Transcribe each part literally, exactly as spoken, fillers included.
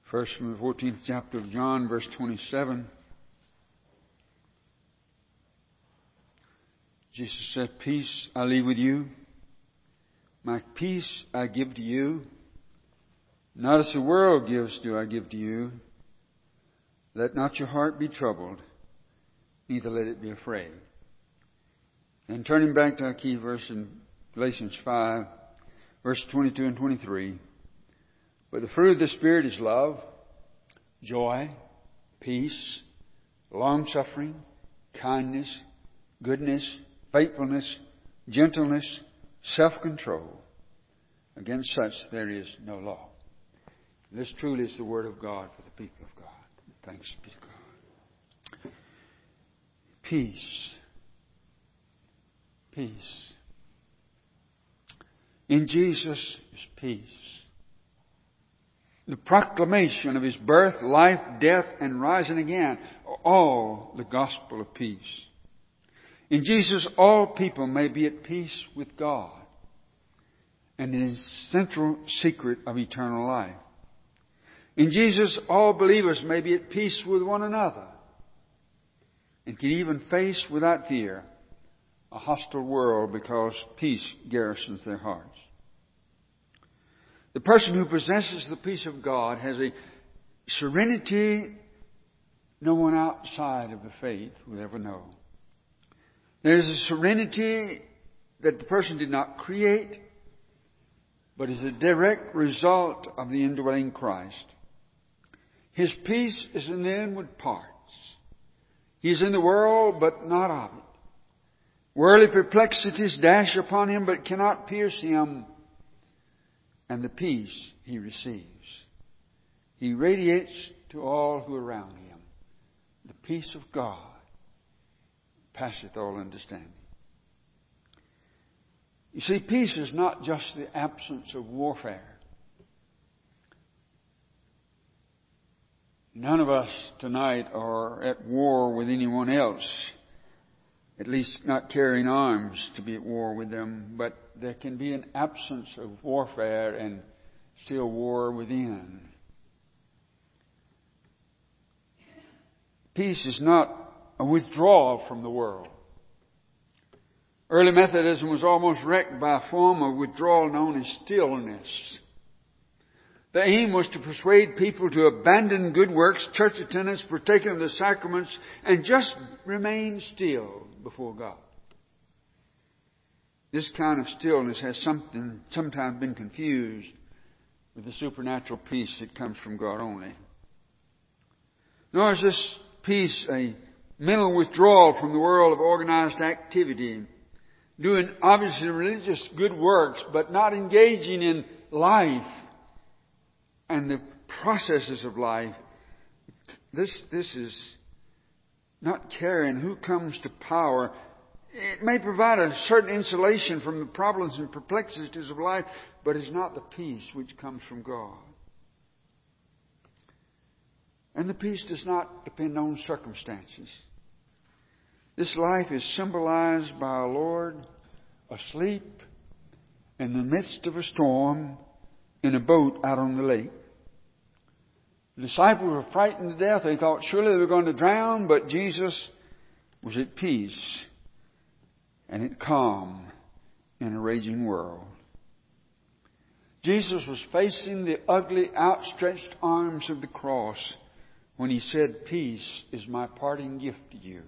First from the fourteenth chapter of John, verse twenty-seven. Jesus said, "Peace I leave with you. My peace I give to you. Not as the world gives do I give to you. Let not your heart be troubled, neither let it be afraid." And turning back to our key verse in Galatians five, verse twenty-two and twenty-three. But the fruit of the Spirit is love, joy, peace, long-suffering, kindness, goodness, faithfulness, gentleness, self-control. Against such there is no law. This truly is the Word of God for the people of God. Thanks be to God. Peace. Peace. In Jesus is peace. The proclamation of His birth, life, death, and rising again are all the gospel of peace. In Jesus, all people may be at peace with God and in His central secret of eternal life. In Jesus, all believers may be at peace with one another and can even face without fear a hostile world because peace garrisons their hearts. The person who possesses the peace of God has a serenity no one outside of the faith will ever know. There is a serenity that the person did not create, but is a direct result of the indwelling Christ. His peace is in the inward parts. He is in the world, but not of it. Worldly perplexities dash upon him, but cannot pierce him. And the peace he receives, he radiates to all who are around him. The peace of God passeth all understanding. You see, peace is not just the absence of warfare. None of us tonight are at war with anyone else. At least not carrying arms to be at war with them. But there can be an absence of warfare and still war within. Peace is not a withdrawal from the world. Early Methodism was almost wrecked by a form of withdrawal known as stillness. The aim was to persuade people to abandon good works, church attendance, partaking of the sacraments, and just remain still before God. This kind of stillness has something, sometimes been confused with the supernatural peace that comes from God only. Nor is this peace a mental withdrawal from the world of organized activity, doing obviously religious good works, but not engaging in life and the processes of life. This, this is not caring who comes to power. It may provide a certain insulation from the problems and perplexities of life, but it's not the peace which comes from God. And the peace does not depend on circumstances. This life is symbolized by our Lord asleep in the midst of a storm in a boat out on the lake. The disciples were frightened to death. They thought surely they were going to drown, but Jesus was at peace and at calm in a raging world. Jesus was facing the ugly, outstretched arms of the cross when He said, "Peace is my parting gift to you.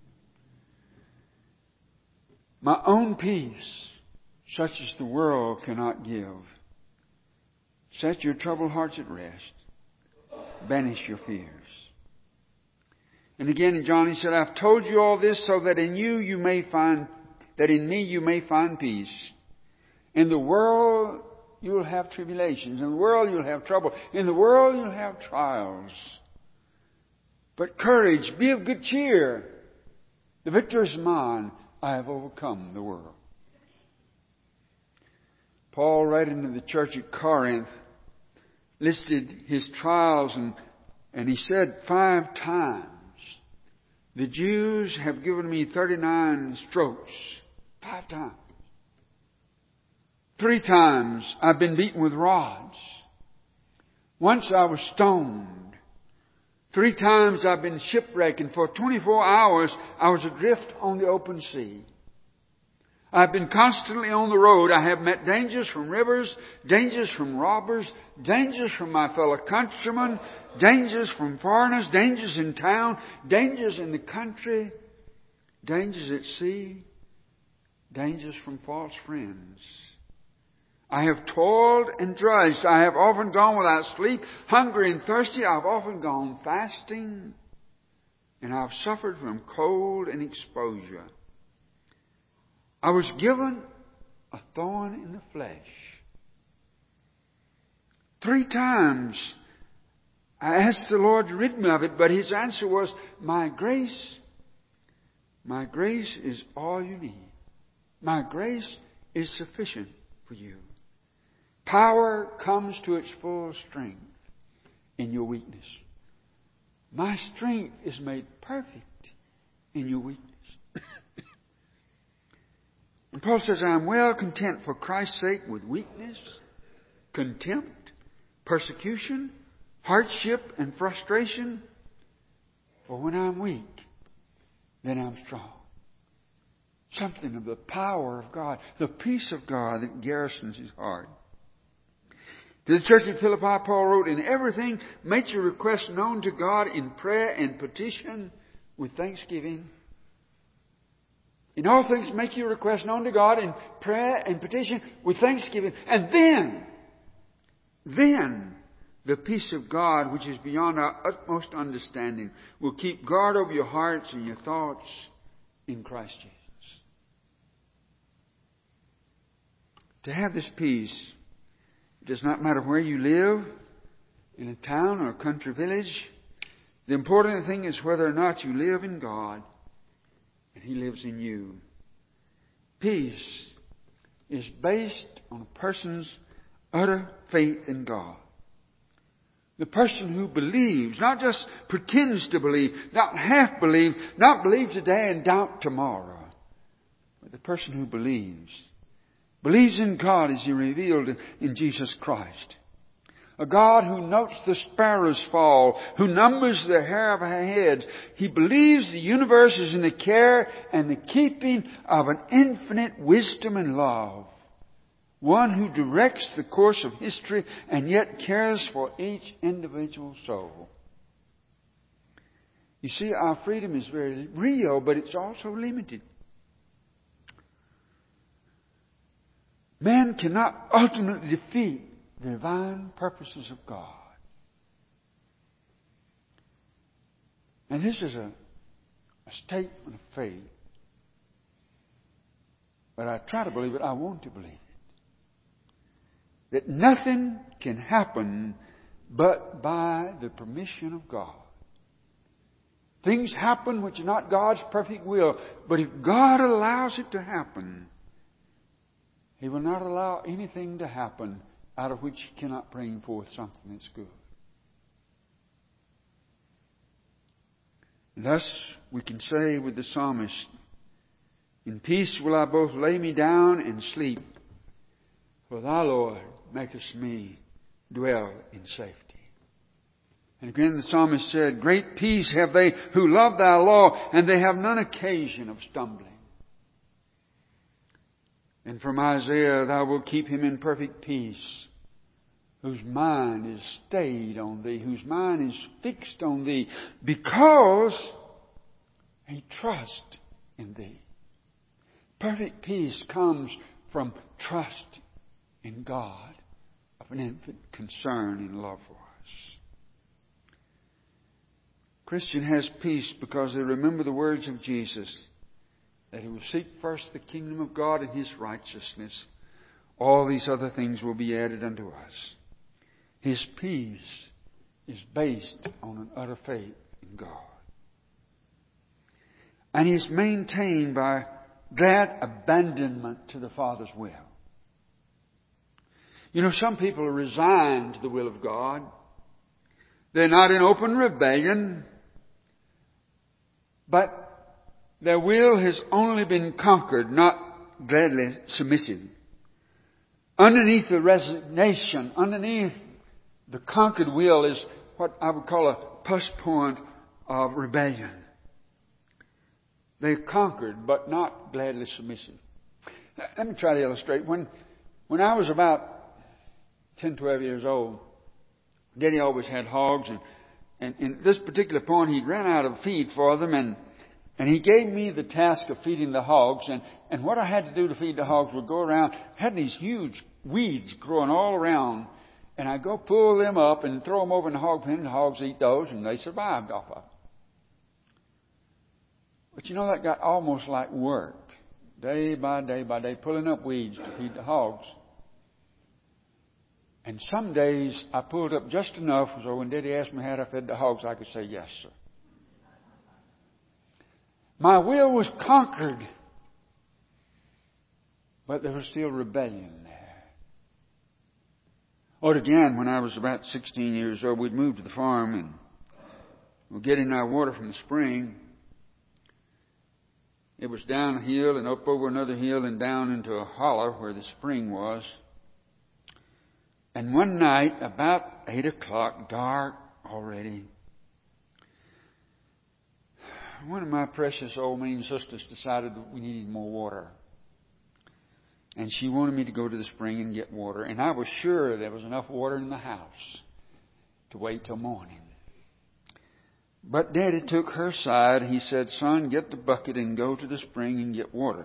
My own peace, such as the world cannot give. Set your troubled hearts at rest. Banish your fears." And again in John He said, "I've told you all this so that in you you may find, that in me you may find peace. In the world you'll have tribulations. In the world you'll have trouble. In the world you'll have trials. But courage, be of good cheer. The victory is mine. I have overcome the world." Paul, writing to the church at Corinth, listed his trials and, and he said five times, "The Jews have given me thirty-nine strokes." Five times. Three times I've been beaten with rods. Once I was stoned. Three times I've been shipwrecked, and for twenty-four hours I was adrift on the open sea. I've been constantly on the road. I have met dangers from rivers, dangers from robbers, dangers from my fellow countrymen, dangers from foreigners, dangers in town, dangers in the country, dangers at sea, dangers from false friends. I have toiled and drudged. I have often gone without sleep, hungry and thirsty. I have often gone fasting. And I have suffered from cold and exposure. I was given a thorn in the flesh. Three times I asked the Lord to rid me of it, but His answer was, My grace, my grace is all you need. My grace is sufficient for you. Power comes to its full strength in your weakness. My strength is made perfect in your weakness. And Paul says, I am well content for Christ's sake with weakness, contempt, persecution, hardship, and frustration. For when I'm weak, then I'm strong. Something of the power of God, the peace of God that garrisons his heart. To the church at Philippi, Paul wrote, In everything, make your requests known to God in prayer and petition with thanksgiving. In all things, make your requests known to God in prayer and petition with thanksgiving. And then, then, the peace of God, which is beyond our utmost understanding, will keep guard over your hearts and your thoughts in Christ Jesus. To have this peace, it does not matter where you live, in a town or a country village. The important thing is whether or not you live in God and He lives in you. Peace is based on a person's utter faith in God. The person who believes, not just pretends to believe, not half believe, not believe today and doubt tomorrow, but the person who believes. Believes in God as He revealed in Jesus Christ. A God who notes the sparrows fall, who numbers the hair of our heads. He believes the universe is in the care and the keeping of an infinite wisdom and love. One who directs the course of history and yet cares for each individual soul. You see, our freedom is very real, but it's also limited. Man cannot ultimately defeat the divine purposes of God. And this is a, a statement of faith. But I try to believe it. I want to believe it. That nothing can happen but by the permission of God. Things happen which are not God's perfect will. But if God allows it to happen, He will not allow anything to happen out of which He cannot bring forth something that's good. And thus, we can say with the psalmist, In peace will I both lay me down and sleep, for Thou, Lord, makest me dwell in safety. And again the psalmist said, Great peace have they who love Thy law, and they have none occasion of stumbling. And from Isaiah, Thou wilt keep him in perfect peace, whose mind is stayed on Thee, whose mind is fixed on Thee, because he trusts in Thee. Perfect peace comes from trust in God, of an infinite concern and love for us. Christian has peace because they remember the words of Jesus, that he will seek first the kingdom of God and His righteousness. All these other things will be added unto us. His peace is based on an utter faith in God. And is maintained by that abandonment to the Father's will. You know, some people are resigned to the will of God. They're not in open rebellion, but their will has only been conquered, not gladly submissive. Underneath the resignation, underneath The conquered will is what I would call a plus point of rebellion. They conquered, but not gladly submissive. Let me try to illustrate. When, when I was about ten, twelve years old, Daddy always had hogs, and, and in this particular point, he'd ran out of feed for them, and And he gave me the task of feeding the hogs. And, and what I had to do to feed the hogs was go around, had these huge weeds growing all around. And I'd go pull them up and throw them over in the hog pen. And the hogs eat those, and they survived off of it. But you know, that got almost like work. Day by day by day, pulling up weeds to feed the hogs. And some days I pulled up just enough so when Daddy asked me how I fed the hogs, I could say, yes, sir. My will was conquered, but there was still rebellion there. Or again, when I was about sixteen years old, we'd moved to the farm and we're getting our water from the spring. It was down a hill and up over another hill and down into a hollow where the spring was. And one night, about eight o'clock, dark already, one of my precious old mean sisters decided that we needed more water. And she wanted me to go to the spring and get water. And I was sure there was enough water in the house to wait till morning. But Daddy took her side. He said, son, get the bucket and go to the spring and get water.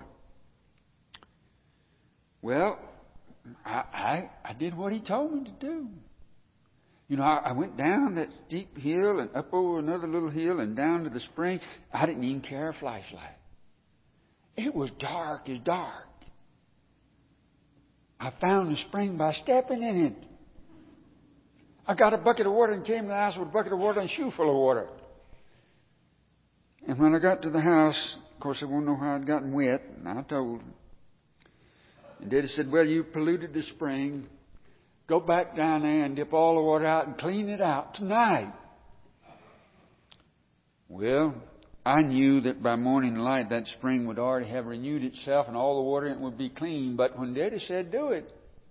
Well, I, I, I did what he told me to do. You know, I, I went down that steep hill and up over another little hill and down to the spring. I didn't even carry a flashlight. It was dark as dark. I found the spring by stepping in it. I got a bucket of water and came to the house with a bucket of water and a shoe full of water. And when I got to the house, of course, I won't know how I'd gotten wet, and I told him. And Daddy said, well, you polluted the spring. Go back down there and dip all the water out and clean it out tonight. Well, I knew that by morning light that spring would already have renewed itself and all the water in it would be clean. But when Daddy said do it,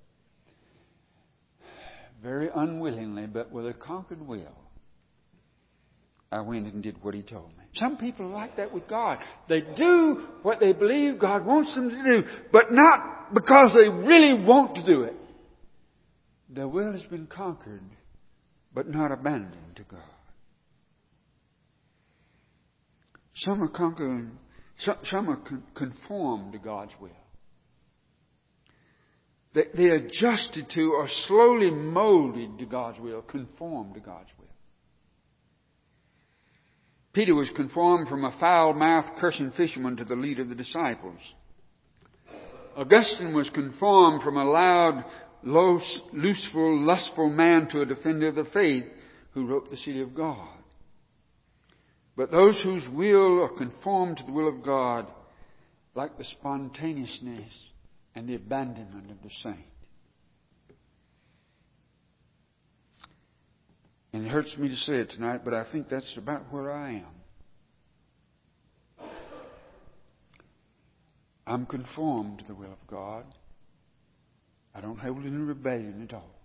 very unwillingly, but with a conquered will, I went and did what He told me. Some people are like that with God. They do what they believe God wants them to do, but not because they really want to do it. Their will has been conquered, but not abandoned to God. Some are conquered, some, some are con- conformed to God's will. They, they adjusted to or slowly molded to God's will, conformed to God's will. Peter was conformed from a foul-mouthed, cursing fisherman to the leader of the disciples. Augustine was conformed from a loud, lustful, lustful man to a defender of the faith who wrote the City of God. But those whose will are conformed to the will of God, like the spontaneousness and the abandonment of the saint. And it hurts me to say it tonight, but I think that's about where I am. I'm conformed to the will of God. I don't hold any rebellion at all.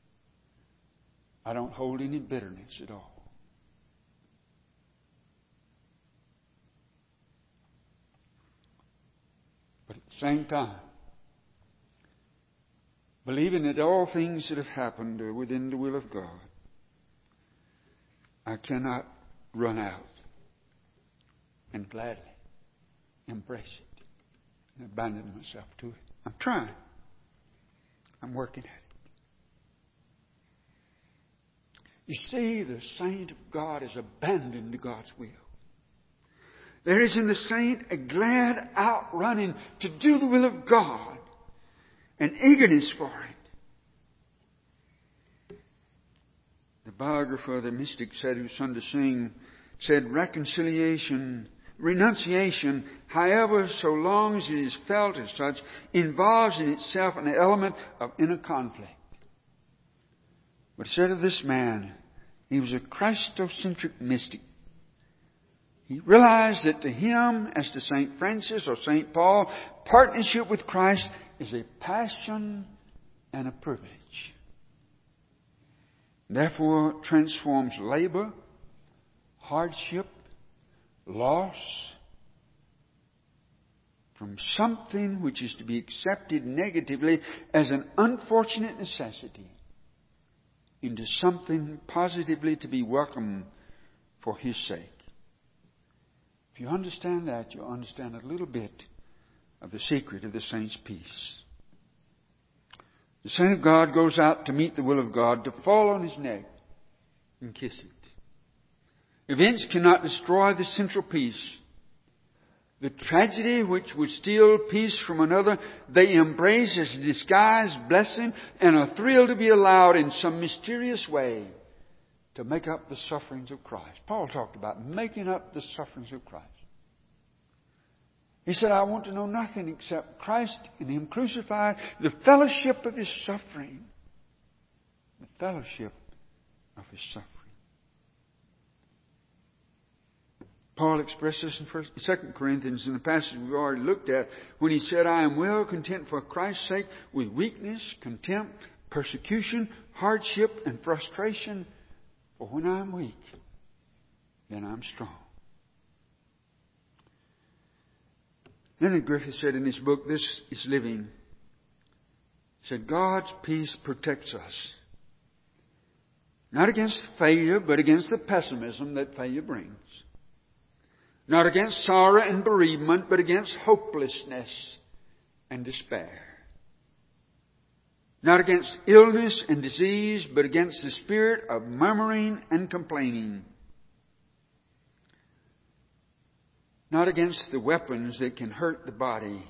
I don't hold any bitterness at all. But at the same time, believing that all things that have happened are within the will of God, I cannot run out and gladly embrace it and abandon myself to it. I'm trying. I'm working at it. You see, the saint of God is abandoned to God's will. There is in the saint a glad outrunning to do the will of God, an eagerness for it. The biographer of the mystic said, whose son to sing, said, reconciliation, renunciation, however, so long as it is felt as such, involves in itself an element of inner conflict. But said of this man, he was a Christocentric mystic. He realized that to him, as to Saint Francis or Saint Paul, partnership with Christ is a passion and a privilege. Therefore transforms labor, hardship, loss from something which is to be accepted negatively as an unfortunate necessity into something positively to be welcomed for His sake. If you understand that, you'll understand a little bit of the secret of the saint's peace. The saint of God goes out to meet the will of God, to fall on his neck and kiss it. Events cannot destroy the central peace. The tragedy which would steal peace from another, they embrace as a disguised blessing and are thrilled to be allowed in some mysterious way to make up the sufferings of Christ. Paul talked about making up the sufferings of Christ. He said, I want to know nothing except Christ and Him crucified, the fellowship of His suffering. The fellowship of His suffering. Paul expresses in First, Second Corinthians, in the passage we've already looked at, when he said, I am well content for Christ's sake with weakness, contempt, persecution, hardship, and frustration. For when I am weak, then I'm strong. Leonard Griffith said in his book, This is Living, he said, God's peace protects us. Not against failure, but against the pessimism that failure brings. Not against sorrow and bereavement, but against hopelessness and despair. Not against illness and disease, but against the spirit of murmuring and complaining. Not against the weapons that can hurt the body,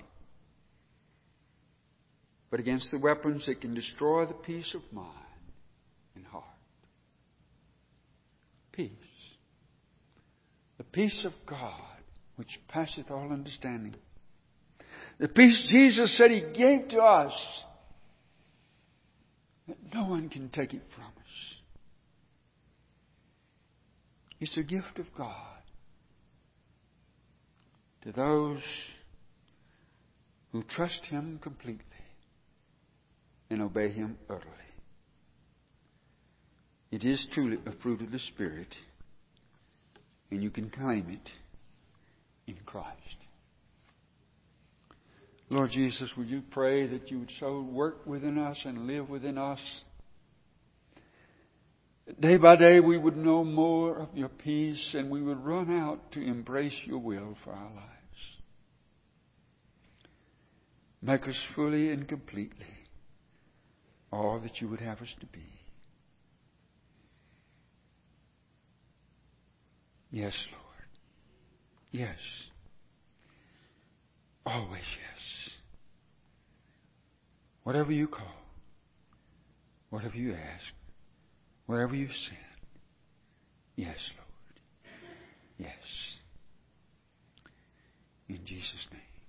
but against the weapons that can destroy the peace of mind and heart. Peace. The peace of God, which passeth all understanding. The peace Jesus said He gave to us, that no one can take it from us. It's a gift of God to those who trust Him completely and obey Him utterly. It is truly a fruit of the Spirit, and you can claim it in Christ. Lord Jesus, would you pray that you would so work within us and live within us, that day by day we would know more of your peace and we would run out to embrace your will for our lives. Make us fully and completely all that you would have us to be. Yes, Lord. Yes. Always yes. Whatever you call, whatever you ask, wherever you send. Yes, Lord. Yes. In Jesus' name.